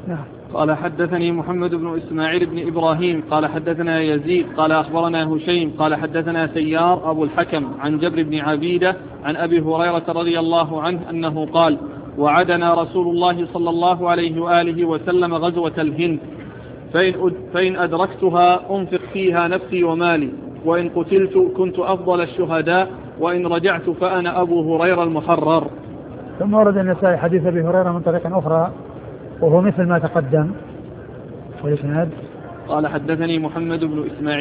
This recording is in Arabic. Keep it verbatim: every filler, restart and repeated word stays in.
نعم. قال حدثني محمد بن إسماعيل بن إبراهيم قال حدثنا يزيد قال أخبرنا هشيم قال حدثنا سيار أبو الحكم عن جبر بن عبيدة عن أبي هريرة رضي الله عنه أنه قال وعدنا رسول الله صلى الله عليه وآله وسلم غزوة الهند فإن, فإن أدركتها أنفق فيها نفسي ومالي وإن قتلت كنت أفضل الشهداء وإن رجعت فأنا أبو هريرة المحرر. ثم ورد النسائي حديث أبي هريرة من طريق أخرى وهو مثل ما تقدم. قال حدثني محمد بن إسماعيل